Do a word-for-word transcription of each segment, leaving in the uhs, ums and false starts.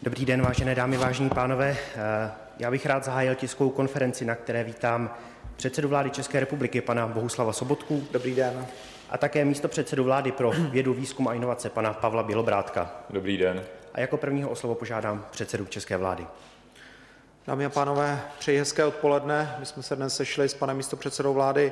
Dobrý den, vážené dámy, vážení pánové. Já bych rád zahájil tiskovou konferenci, na které vítám předsedu vlády České republiky, pana Bohuslava Sobotku. Dobrý den. A také místopředsedu vlády pro vědu, výzkum a inovace, pana Pavla Bělobrádka. Dobrý den. A jako prvního o slovo požádám předsedu české vlády. Dámy a pánové, přeji hezké odpoledne. My jsme se dnes sešli s panem místopředsedou vlády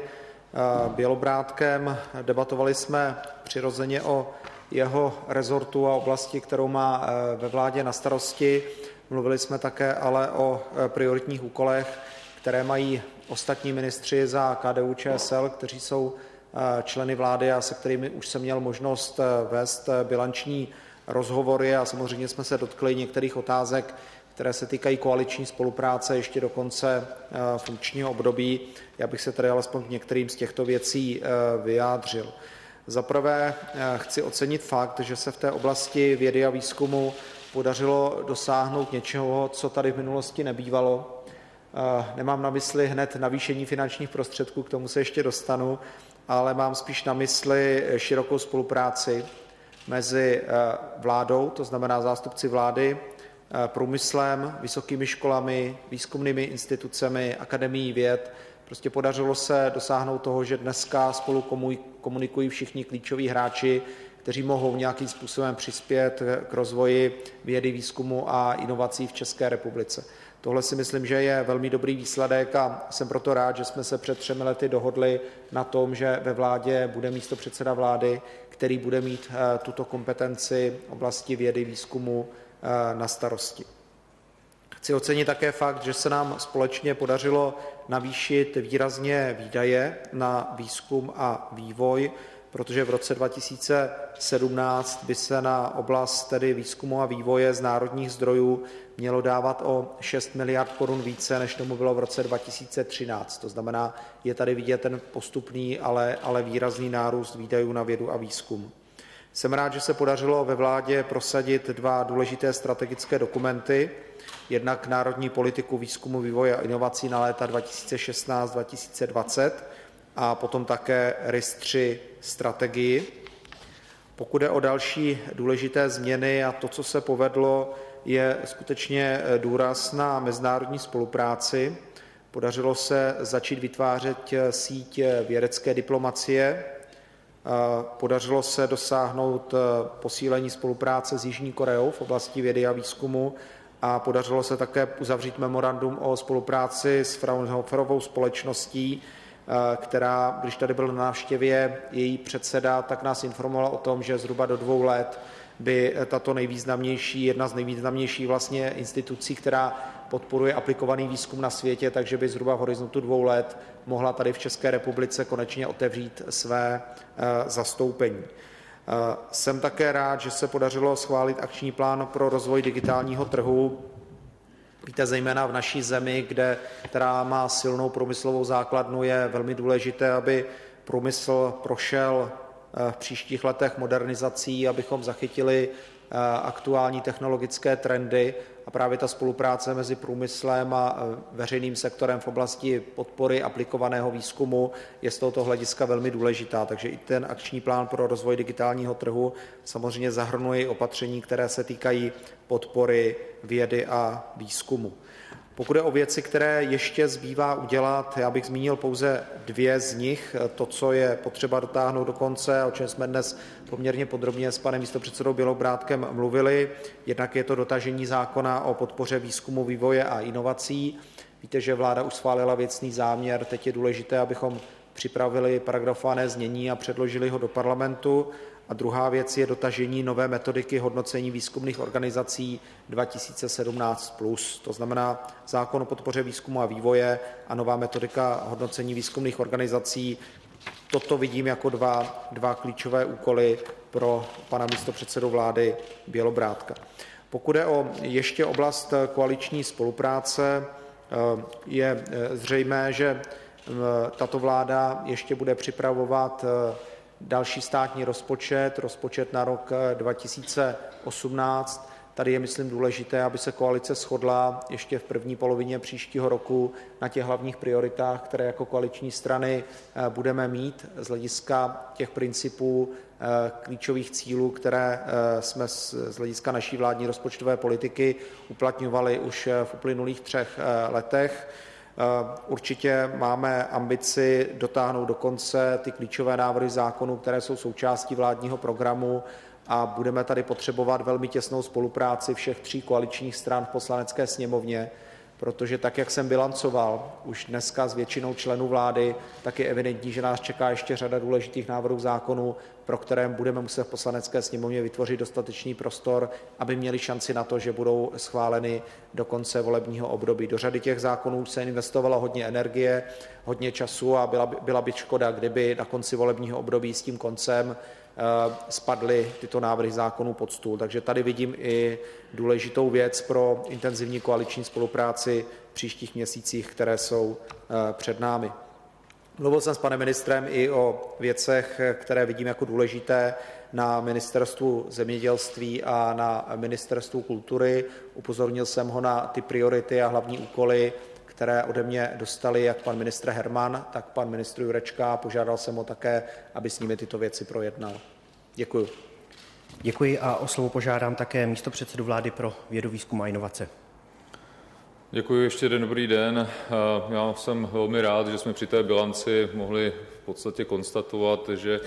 Bělobrádkem. Debatovali jsme přirozeně o jeho rezortu a oblasti, kterou má ve vládě na starosti. Mluvili jsme také ale o prioritních úkolech, které mají ostatní ministři za K D U Č S L, kteří jsou členy vlády a se kterými už jsem měl možnost vést bilanční rozhovory a samozřejmě jsme se dotkli některých otázek, které se týkají koaliční spolupráce ještě do konce funkčního období. Já bych se tady alespoň k některým z těchto věcí vyjádřil. Za prvé chci ocenit fakt, že se v té oblasti vědy a výzkumu podařilo dosáhnout něčeho, co tady v minulosti nebývalo. Nemám na mysli hned navýšení finančních prostředků, k tomu se ještě dostanu, ale mám spíš na mysli širokou spolupráci mezi vládou, to znamená zástupci vlády, průmyslem, vysokými školami, výzkumnými institucemi, akademií věd. Prostě podařilo se dosáhnout toho, že dneska spolu komunikují všichni klíčoví hráči, kteří mohou nějakým způsobem přispět k rozvoji vědy, výzkumu a inovací v České republice. Tohle si myslím, že je velmi dobrý výsledek a jsem proto rád, že jsme se před třemi lety dohodli na tom, že ve vládě bude místopředseda vlády, který bude mít tuto kompetenci oblasti vědy, výzkumu na starosti. Chci ocenit také fakt, že se nám společně podařilo navýšit výrazně výdaje na výzkum a vývoj, protože v roce dva tisíce sedmnáct by se na oblast tedy výzkumu a vývoje z národních zdrojů mělo dávat o šest miliard korun více, než tomu bylo v roce dva tisíce třináct. To znamená, je tady vidět ten postupný, ale, ale výrazný nárůst výdajů na vědu a výzkum. Jsem rád, že se podařilo ve vládě prosadit dva důležité strategické dokumenty, jednak národní politiku výzkumu, vývoje a inovací na léta dva tisíce šestnáct až dva tisíce dvacet a potom také R I S tři strategii. Pokud jde o další důležité změny a to, co se povedlo, je skutečně důraz na mezinárodní spolupráci. Podařilo se začít vytvářet síť vědecké diplomacie. Podařilo se dosáhnout posílení spolupráce s Jižní Koreou v oblasti vědy a výzkumu a podařilo se také uzavřít memorandum o spolupráci s Fraunhoferovou společností, která, když tady byl na návštěvě její předseda, tak nás informovala o tom, že zhruba do dvou let by tato nejvýznamnější, jedna z nejvýznamnějších vlastně institucí, která podporuje aplikovaný výzkum na světě, takže by zhruba v horizontu dvou let mohla tady v České republice konečně otevřít své zastoupení. Jsem také rád, že se podařilo schválit akční plán pro rozvoj digitálního trhu. Víte, zejména v naší zemi, kde, která má silnou průmyslovou základnu, je velmi důležité, aby průmysl prošel v příštích letech modernizací, abychom zachytili aktuální technologické trendy a právě ta spolupráce mezi průmyslem a veřejným sektorem v oblasti podpory aplikovaného výzkumu je z tohoto hlediska velmi důležitá. Takže i ten akční plán pro rozvoj digitálního trhu samozřejmě zahrnuje opatření, které se týkají podpory vědy a výzkumu. Pokud je o věci, které ještě zbývá udělat, já bych zmínil pouze dvě z nich. To, co je potřeba dotáhnout do konce, o čem jsme dnes poměrně podrobně s panem místopředsedou Bělobrádkem mluvili. Jednak je to dotažení zákona o podpoře výzkumu, vývoje a inovací. Víte, že vláda už schválila věcný záměr, teď je důležité, abychom připravili paragrafované znění a předložili ho do parlamentu. A druhá věc je dotažení nové metodiky hodnocení výzkumných organizací dva tisíce sedmnáct plus. To znamená zákon o podpoře výzkumu a vývoje a nová metodika hodnocení výzkumných organizací. Toto vidím jako dva, dva klíčové úkoly pro pana místopředsedu vlády Bělobrádka. Pokud je o ještě oblast koaliční spolupráce, je zřejmé, že tato vláda ještě bude připravovat další státní rozpočet, rozpočet na rok dva tisíce osmnáct. Tady je, myslím, důležité, aby se koalice shodla ještě v první polovině příštího roku na těch hlavních prioritách, které jako koaliční strany budeme mít z hlediska těch principů klíčových cílů, které jsme z hlediska naší vládní rozpočtové politiky uplatňovali už v uplynulých třech letech. Určitě máme ambici dotáhnout do konce ty klíčové návrhy zákonů, které jsou součástí vládního programu, a budeme tady potřebovat velmi těsnou spolupráci všech tří koaličních stran v Poslanecké sněmovně, protože tak, jak jsem bilancoval už dneska s většinou členů vlády, tak je evidentní, že nás čeká ještě řada důležitých návrhů zákonů, pro které budeme muset v Poslanecké sněmovně vytvořit dostatečný prostor, aby měli šanci na to, že budou schváleny do konce volebního období. Do řady těch zákonů se investovalo hodně energie, hodně času a byla by, byla by škoda, kdyby na konci volebního období s tím koncem spadly tyto návrhy zákonů pod stůl. Takže tady vidím i důležitou věc pro intenzivní koaliční spolupráci v příštích měsících, které jsou před námi. Mluvil jsem s panem ministrem i o věcech, které vidím jako důležité na ministerstvu zemědělství a na ministerstvu kultury. Upozornil jsem ho na ty priority a hlavní úkoly, které ode mě dostali jak pan ministr Herman, tak pan ministr Jurečka. Požádal jsem ho také, aby s nimi tyto věci projednal. Děkuji. Děkuji a o slovo požádám také místopředsedu vlády pro vědu, výzkum a inovace. Děkuji, ještě jeden dobrý den. Já jsem velmi rád, že jsme při té bilanci mohli v podstatě konstatovat, že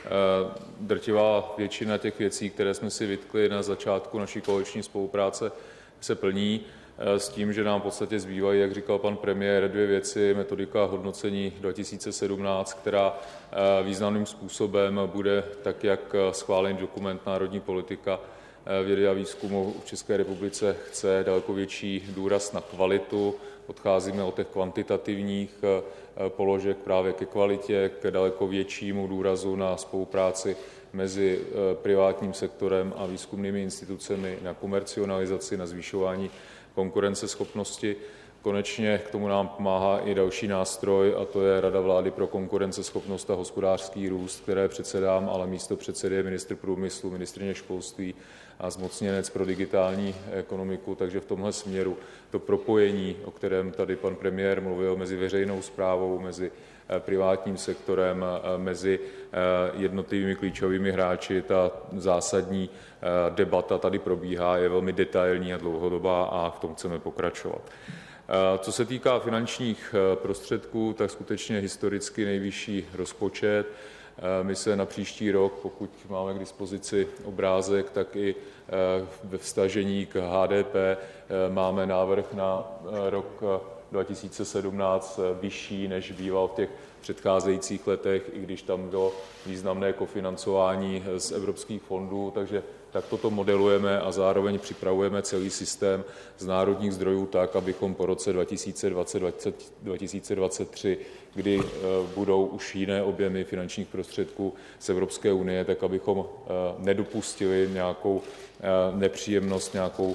drtivá většina těch věcí, které jsme si vytkli na začátku naší koaliční spolupráce, se plní, s tím, že nám v podstatě zbývají, jak říkal pan premiér, dvě věci. Metodika hodnocení dva tisíce sedmnáct, která významným způsobem bude, tak jak schválený dokument Národní politika vědy a výzkumu v České republice chce, daleko větší důraz na kvalitu. Odcházíme od těch kvantitativních položek právě ke kvalitě, k daleko většímu důrazu na spolupráci mezi privátním sektorem a výzkumnými institucemi, na komercionalizaci, na zvýšování konkurenceschopnosti. Konečně k tomu nám pomáhá i další nástroj, a to je Rada vlády pro konkurenceschopnost a hospodářský růst, které předsedám, ale místo předsedy je ministr průmyslu, ministryně školství a zmocněnec pro digitální ekonomiku. Takže v tomhle směru to propojení, o kterém tady pan premiér mluvil, mezi veřejnou správou, mezi privátním sektorem, mezi jednotlivými klíčovými hráči, ta zásadní debata tady probíhá, je velmi detailní a dlouhodobá a v tom chceme pokračovat. Co se týká finančních prostředků, tak skutečně historicky nejvyšší rozpočet. My se na příští rok, pokud máme k dispozici obrázek, tak i ve vztažení k H D P máme návrh na rok dva tisíce sedmnáct vyšší, než býval v těch předcházejících letech, i když tam bylo významné kofinancování z evropských fondů, takže tak toto modelujeme a zároveň připravujeme celý systém z národních zdrojů tak, abychom po roce dva tisíce dvacet až dva tisíce dvacet tři, kdy budou už jiné objemy finančních prostředků z Evropské unie, tak abychom nedopustili nějakou nepříjemnost, nějakou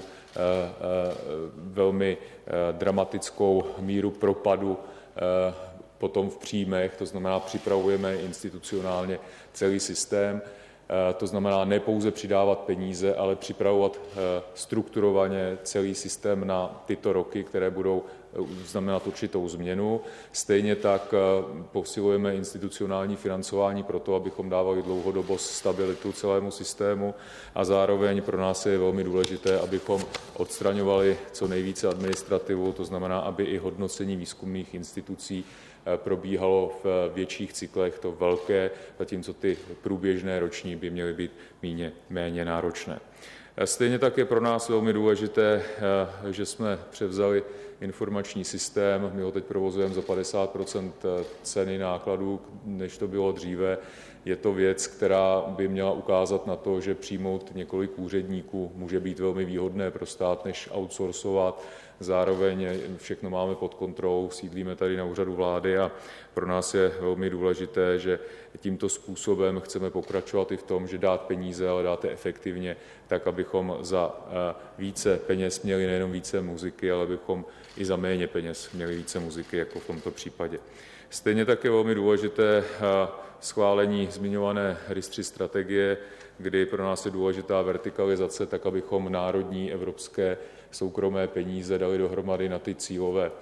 velmi dramatickou míru propadu potom v příjmech, to znamená připravujeme institucionálně celý systém. To znamená ne pouze přidávat peníze, ale připravovat strukturovaně celý systém na tyto roky, které budou znamenat určitou změnu. Stejně tak posilujeme institucionální financování pro to, abychom dávali dlouhodobost, stabilitu celému systému a zároveň pro nás je velmi důležité, abychom odstraňovali co nejvíce administrativu, to znamená, aby i hodnocení výzkumných institucí probíhalo v větších cyklech, to velké, zatímco ty průběžné roční by měly být méně, méně náročné. Stejně tak je pro nás velmi důležité, že jsme převzali informační systém. My ho teď provozujeme za padesát procent ceny nákladů, než to bylo dříve. Je to věc, která by měla ukázat na to, že přijmout několik úředníků může být velmi výhodné pro stát, než outsourcovat. Zároveň všechno máme pod kontrolou, sídlíme tady na úřadu vlády a pro nás je velmi důležité, že tímto způsobem chceme pokračovat i v tom, že dát peníze, ale dát je efektivně, tak abychom za více peněz měli nejenom více muziky, ale abychom i za méně peněz měli více muziky, jako v tomto případě. Stejně tak je velmi důležité schválení zmiňované RIS tři strategie, kdy pro nás je důležitá vertikalizace, tak abychom národní, evropské, soukromé peníze dali dohromady na ty cílové,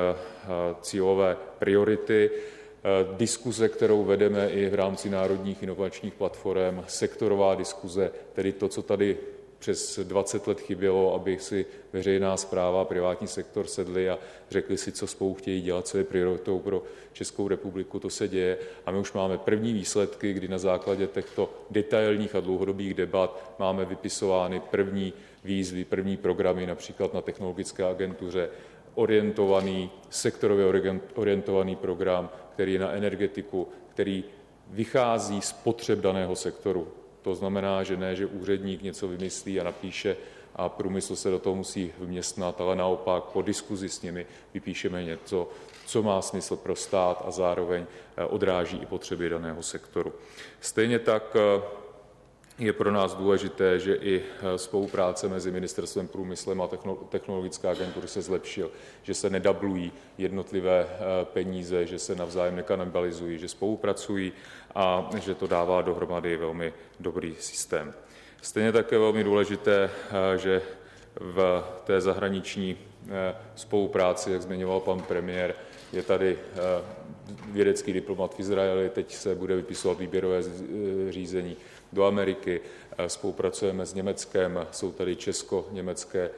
cílové priority. Diskuze, kterou vedeme i v rámci národních inovačních platform, sektorová diskuze, tedy to, co tady přes dvacet let chybělo, aby si veřejná správa a privátní sektor sedli a řekli si, co spolu chtějí dělat, co je prioritou pro Českou republiku, to se děje. A my už máme první výsledky, kdy na základě těchto detailních a dlouhodobých debat máme vypisovány první výzvy, první programy, například na Technologické agentuře, orientovaný, sektorově orientovaný program, který je na energetiku, který vychází z potřeb daného sektoru. To znamená, že ne, že úředník něco vymyslí a napíše a průmysl se do toho musí vměstnat, ale naopak po diskuzi s nimi vypíšeme něco, co má smysl pro stát a zároveň odráží i potřeby daného sektoru. Stejně tak je pro nás důležité, že i spolupráce mezi Ministerstvem průmyslu a Technologická agentury se zlepšil, že se nedablují jednotlivé peníze, že se navzájem nekanibalizují, že spolupracují a že to dává dohromady velmi dobrý systém. Stejně také velmi důležité, že v té zahraniční spolupráci, jak zmiňoval pan premiér, je tady vědecký diplomat v Izraeli, teď se bude vypisovat výběrové řízení do Ameriky, spolupracujeme s Německem, jsou tady česko-německé,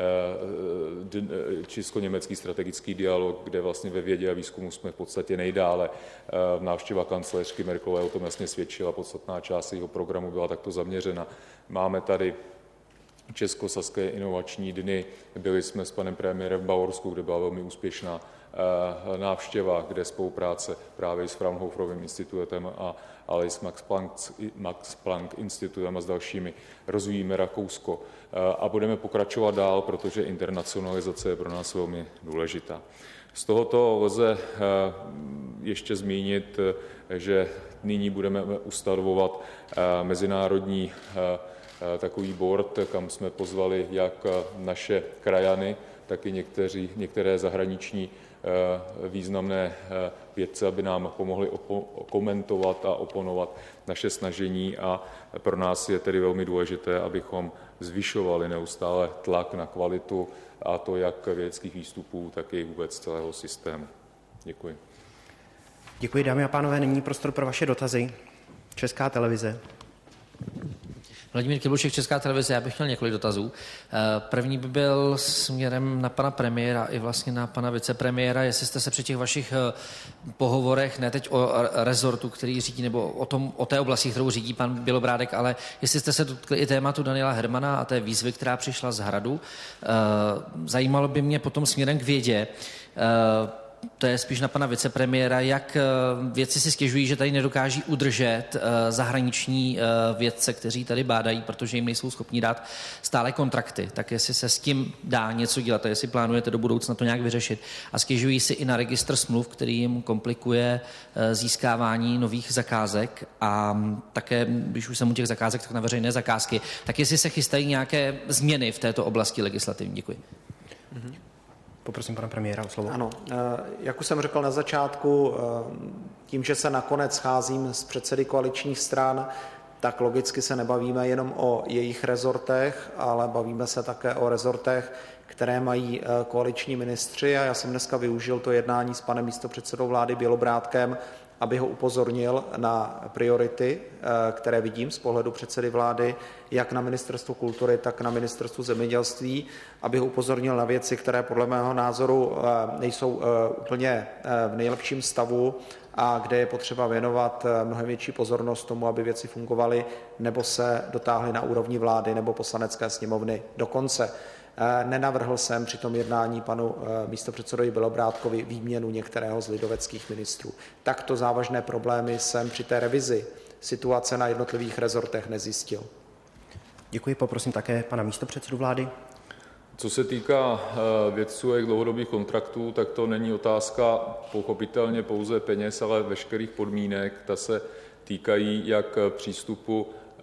česko-německý strategický dialog, kde vlastně ve vědě a výzkumu jsme v podstatě nejdále. Návštěva kancléřky Merkelové o tom jasně svědčila, podstatná část jeho programu byla takto zaměřena. Máme tady Českosaské inovační dny, byli jsme s panem premiérem v Bavorsku, kde byla velmi úspěšná návštěva, kde spolupráce právě s Fraunhoferovým institutem a ale i s Max Planck, Max Planck institutem a s dalšími rozvíjíme Rakousko. A budeme pokračovat dál, protože internacionalizace je pro nás velmi důležitá. Z tohoto lze ještě zmínit, že nyní budeme ustavovat mezinárodní takový board, kam jsme pozvali jak naše krajany, tak i někteří, některé zahraniční významné vědce, aby nám pomohli komentovat a oponovat naše snažení a pro nás je tedy velmi důležité, abychom zvyšovali neustále tlak na kvalitu a to jak vědeckých výstupů, tak i vůbec celého systému. Děkuji. Děkuji, dámy a pánové. Nyní prostor pro vaše dotazy. Česká televize. Vladimír Kyblíček, Česká televize, já bych měl několik dotazů. První by byl směrem na pana premiéra i vlastně na pana vicepremiéra, jestli jste se při těch vašich pohovorech, ne teď o rezortu, který řídí, nebo o, tom, o té oblasti, kterou řídí pan Bělobrádek, ale jestli jste se dotkli i tématu Daniela Hermana a té výzvy, která přišla z Hradu. Zajímalo by mě potom směrem k vědě, to je spíš na pana vicepremiéra, jak vědci si stěžují, že tady nedokáží udržet zahraniční vědce, kteří tady bádají, protože jim nejsou schopni dát stále kontrakty. Tak jestli se s tím dá něco dělat, a jestli plánujete do budoucna to nějak vyřešit. A stěžují si i na registr smluv, který jim komplikuje získávání nových zakázek a také, když už jsem u těch zakázek, tak na veřejné zakázky. Tak jestli se chystají nějaké změny v této oblasti legislativní. Děkuji. Mm-hmm. Poprosím pana premiéra o slovo. Ano, jak už jsem řekl na začátku, tím, že se nakonec scházím s předsedy koaličních stran, tak logicky se nebavíme jenom o jejich rezortech, ale bavíme se také o rezortech, které mají koaliční ministři. A já jsem dneska využil to jednání s panem místopředsedou vlády Bělobrádkem, aby ho upozornil na priority, které vidím z pohledu předsedy vlády, jak na Ministerstvu kultury, tak na Ministerstvu zemědělství, aby ho upozornil na věci, které podle mého názoru nejsou úplně v nejlepším stavu a kde je potřeba věnovat mnohem větší pozornost tomu, aby věci fungovaly nebo se dotáhly na úrovni vlády nebo Poslanecké sněmovny do konce. Nenavrhl jsem při tom jednání panu místopředsedovi Bělobrádkovi výměnu některého z lidoveckých ministrů. Takto závažné problémy jsem při té revizi situace na jednotlivých rezortech nezjistil. Děkuji, poprosím také pana místopředsedu vlády. Co se týká vědců a jejich dlouhodobých kontraktů, tak to není otázka pochopitelně pouze peněz, ale veškerých podmínek. Ta se týkají jak přístupu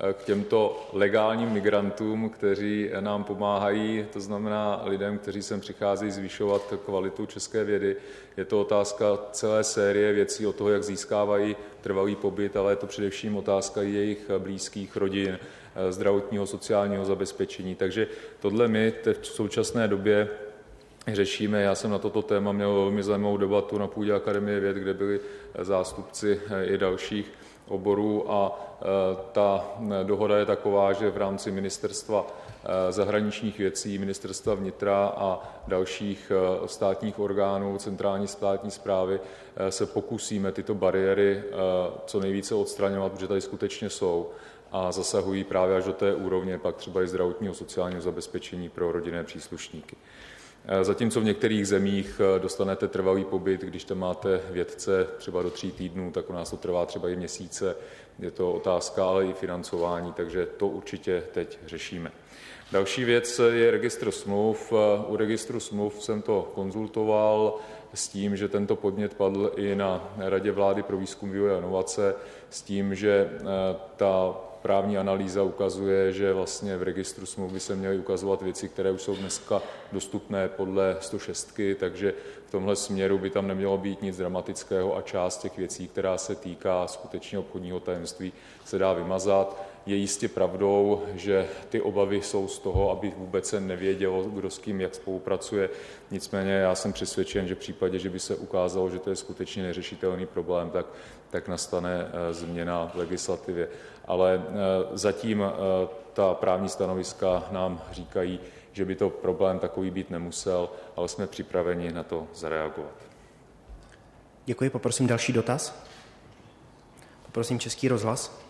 k těmto legálním migrantům, kteří nám pomáhají, to znamená lidem, kteří sem přicházejí zvyšovat kvalitu české vědy. Je to otázka celé série věcí od toho, jak získávají trvalý pobyt, ale je to především otázka jejich blízkých rodin, zdravotního, sociálního zabezpečení. Takže tohle my v současné době řešíme. Já jsem na toto téma měl velmi zajímavou debatu na půdě Akademie věd, kde byli zástupci i dalších oborů a ta dohoda je taková, že v rámci Ministerstva zahraničních věcí, Ministerstva vnitra a dalších státních orgánů, centrální státní správy se pokusíme tyto bariéry co nejvíce odstraňovat, protože tady skutečně jsou a zasahují právě až do té úrovně pak třeba i zdravotního sociálního zabezpečení pro rodinné příslušníky. Zatímco v některých zemích dostanete trvalý pobyt, když tam máte vědce třeba do tří týdnů, tak u nás to trvá třeba i měsíce. Je to otázka, ale i financování, takže to určitě teď řešíme. Další věc je registr smluv. U registru smluv jsem to konzultoval s tím, že tento podnět padl i na Radě vlády pro výzkum, vývoj a inovace, s tím, že ta právní analýza ukazuje, že vlastně v registru smluv by se měly ukazovat věci, které už jsou dneska dostupné podle sto šest, takže v tomhle směru by tam nemělo být nic dramatického a část těch věcí, která se týká skutečně obchodního tajemství, se dá vymazat. Je jistě pravdou, že ty obavy jsou z toho, aby vůbec se nevědělo, kdo s kým jak spolupracuje. Nicméně já jsem přesvědčen, že v případě, že by se ukázalo, že to je skutečně neřešitelný problém, tak, tak nastane změna v legislativě. Ale zatím ta právní stanoviska nám říkají, že by to problém takový být nemusel, ale jsme připraveni na to zareagovat. Děkuji, poprosím další dotaz. Poprosím Český rozhlas.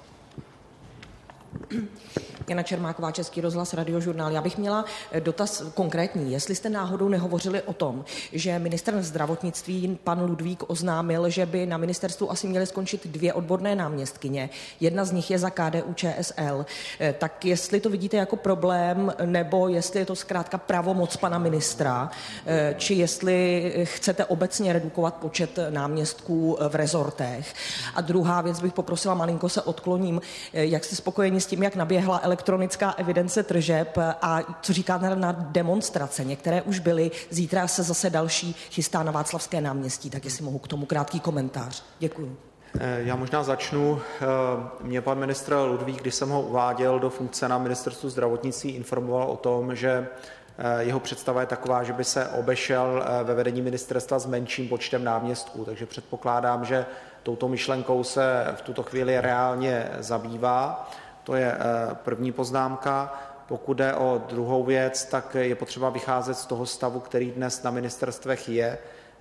Jana Čermáková, Český rozhlas, Radiožurnál. Já bych měla dotaz konkrétní. Jestli jste náhodou nehovořili o tom, že ministr zdravotnictví pan Ludvík oznámil, že by na ministerstvu asi měly skončit dvě odborné náměstkyně. Jedna z nich je za K D U Č S L. Tak jestli to vidíte jako problém, nebo jestli je to zkrátka pravomoc pana ministra, či jestli chcete obecně redukovat počet náměstků v rezortech. A druhá věc bych poprosila, malinko se odkloním, jak jste spokojeni s tím, jak naběhla elektronická evidence tržeb a co říkáte na demonstrace. Některé už byly, zítra se zase další chystá na Václavské náměstí, tak jestli mohu k tomu krátký komentář. Děkuji. Já možná začnu. Mě pan ministr Ludvík, když jsem ho uváděl do funkce na ministerstvu zdravotnictví, informoval o tom, že jeho představa je taková, že by se obešel ve vedení ministerstva s menším počtem náměstků, takže předpokládám, že touto myšlenkou se v tuto chvíli reálně zabývá. To je první poznámka. Pokud jde o druhou věc, tak je potřeba vycházet z toho stavu, který dnes na ministerstvech je.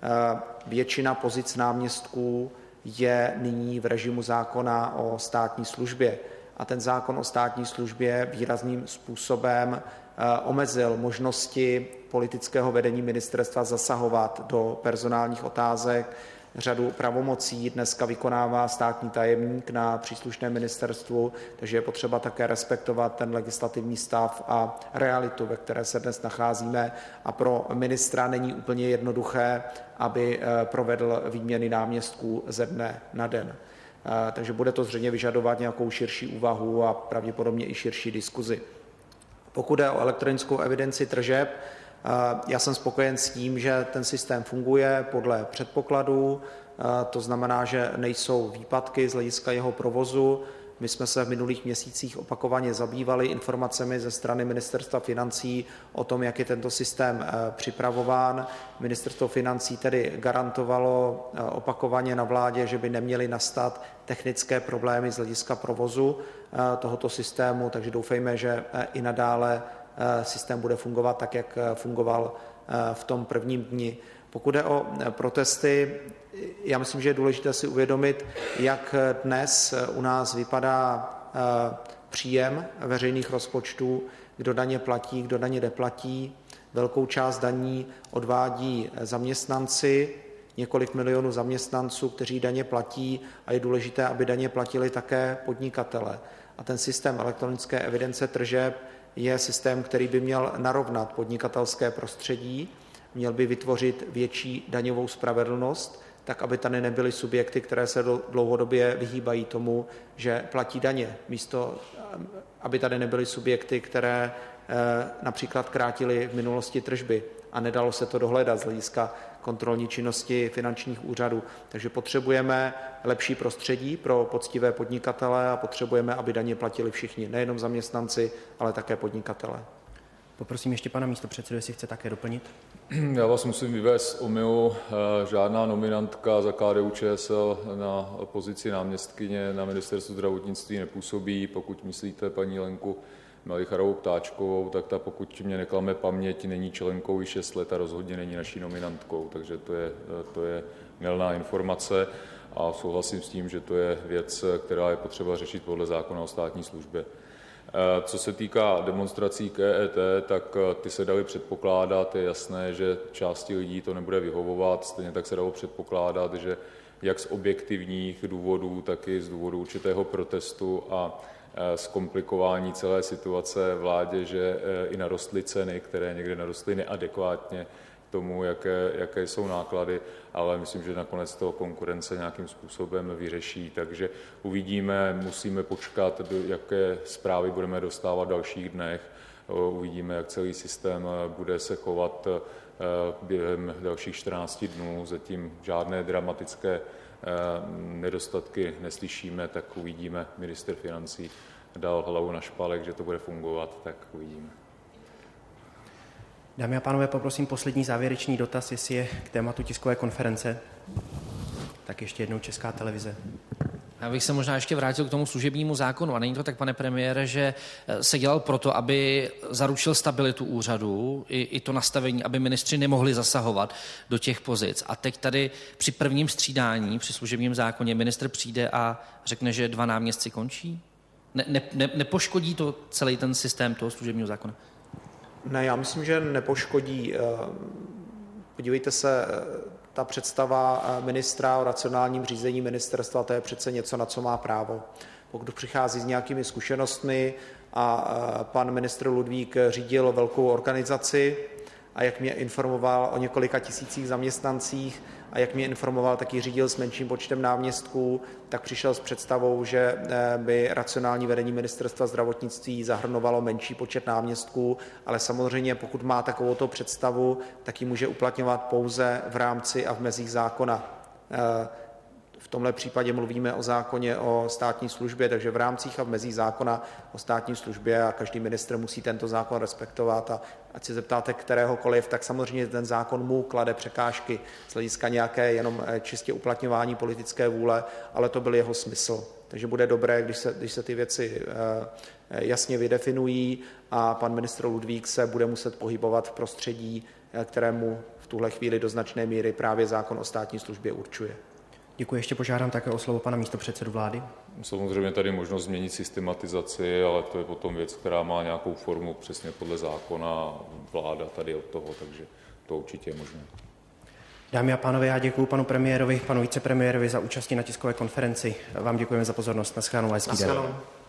Většina pozic náměstků je nyní v režimu zákona o státní službě. A ten zákon o státní službě výrazným způsobem omezil možnosti politického vedení ministerstva zasahovat do personálních otázek. Řadu pravomocí dneska vykonává státní tajemník na příslušném ministerstvu, takže je potřeba také respektovat ten legislativní stav a realitu, ve které se dnes nacházíme. A pro ministra není úplně jednoduché, aby provedl výměny náměstků ze dne na den. Takže bude to zřejmě vyžadovat nějakou širší úvahu a pravděpodobně i širší diskuzi. Pokud jde o elektronickou evidenci tržeb, já jsem spokojen s tím, že ten systém funguje podle předpokladů, to znamená, že nejsou výpadky z hlediska jeho provozu. My jsme se v minulých měsících opakovaně zabývali informacemi ze strany Ministerstva financí o tom, jak je tento systém připravován. Ministerstvo financí tedy garantovalo opakovaně na vládě, že by neměly nastat technické problémy z hlediska provozu tohoto systému, takže doufejme, že i nadále systém bude fungovat tak, jak fungoval v tom prvním dni. Pokud jde o protesty, já myslím, že je důležité si uvědomit, jak dnes u nás vypadá příjem veřejných rozpočtů, kdo daně platí, kdo daně neplatí. Velkou část daní odvádí zaměstnanci, několik milionů zaměstnanců, kteří daně platí, a je důležité, aby daně platili také podnikatele. A ten systém elektronické evidence tržeb je systém, který by měl narovnat podnikatelské prostředí, měl by vytvořit větší daňovou spravedlnost tak aby tady nebyly subjekty, které se dlouhodobě vyhýbají tomu, že platí daně. Místo, aby tady nebyly subjekty, které například krátily v minulosti tržby a nedalo se to dohledat z hlediska kontrolní činnosti finančních úřadů. Takže potřebujeme lepší prostředí pro poctivé podnikatele a potřebujeme, aby daně platili všichni, nejenom zaměstnanci, ale také podnikatele. Poprosím ještě pana místopředsedu, jestli chce také doplnit. Já vás musím vyvést z omylu. Žádná nominantka za K D U Č S L na pozici náměstkyně na ministerstvu zdravotnictví nepůsobí. Pokud myslíte paní Lenku Melicharovou Ptáčkovou, tak ta, pokud mě neklame paměť, není členkou i šest let a rozhodně není naší nominantkou, takže to je, to je mylná informace a souhlasím s tím, že to je věc, která je potřeba řešit podle zákona o státní službě. Co se týká demonstrací k E E T, tak ty se daly předpokládat, je jasné, že části lidí to nebude vyhovovat, stejně tak se dalo předpokládat, že jak z objektivních důvodů, tak i z důvodu určitého protestu a zkomplikování celé situace vládě, že i narostly ceny, které někde narostly neadekvátně tomu, jaké, jaké jsou náklady, ale myslím, že nakonec to konkurence nějakým způsobem vyřeší, takže uvidíme, musíme počkat, jaké zprávy budeme dostávat v dalších dnech, uvidíme, jak celý systém bude se chovat během dalších čtrnácti dnů, zatím žádné dramatické nedostatky neslyšíme, tak uvidíme. Ministr financí dal hlavu na špalek, že to bude fungovat, tak uvidíme. Dámy a pánové, poprosím poslední závěrečný dotaz, jestli je k tématu tiskové konference. Tak ještě jednou Česká televize. Já bych se možná ještě vrátil k tomu služebnímu zákonu. A není to tak, pane premiére, že se dělal proto, aby zaručil stabilitu úřadu, i, i to nastavení, aby ministři nemohli zasahovat do těch pozic. A teď tady při prvním střídání, při služebním zákoně, ministr přijde a řekne, že dva náměstci končí? Ne, ne, ne, nepoškodí to celý ten systém toho služebního zákona? Ne, já myslím, že nepoškodí. Podívejte se, ta představa ministra o racionálním řízení ministerstva, to je přece něco, na co má právo. Pokud přichází s nějakými zkušenostmi a pan ministr Ludvík řídil velkou organizaci a jak mě informoval o několika tisících zaměstnancích a jak mě informoval, taky řídil s menším počtem náměstků, tak přišel s představou, že by racionální vedení ministerstva zdravotnictví zahrnovalo menší počet náměstků, ale samozřejmě pokud má takovouto představu, tak ji může uplatňovat pouze v rámci a v mezích zákona. V tomhle případě mluvíme o zákoně o státní službě, takže v rámcích a v mezích zákona o státní službě a každý ministr musí tento zákon respektovat a ať se zeptáte kteréhokoliv, tak samozřejmě ten zákon mu klade překážky z hlediska nějaké jenom čistě uplatňování politické vůle, ale to byl jeho smysl. Takže bude dobré, když se, když se ty věci jasně vydefinují a pan ministr Ludvík se bude muset pohybovat v prostředí, kterému v tuhle chvíli do značné míry právě zákon o státní službě určuje. Děkuji, ještě požádám také o slovo pana místopředsedu vlády. Samozřejmě tady možnost změnit systematizaci, ale to je potom věc, která má nějakou formu přesně podle zákona, vláda tady od toho, takže to určitě je možné. Dámy a pánové, já děkuji panu premiérovi, panu vicepremiérovi za účasti na tiskové konferenci. Vám děkujeme za pozornost. Naschledanou, hezký den.